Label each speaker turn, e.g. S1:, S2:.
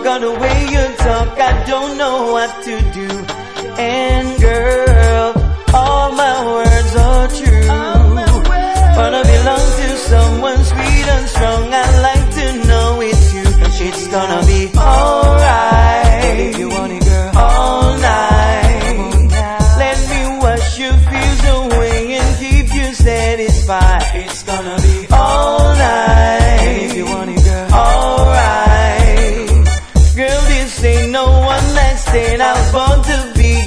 S1: 'cause the way you talk, I don't know what to do. And girl,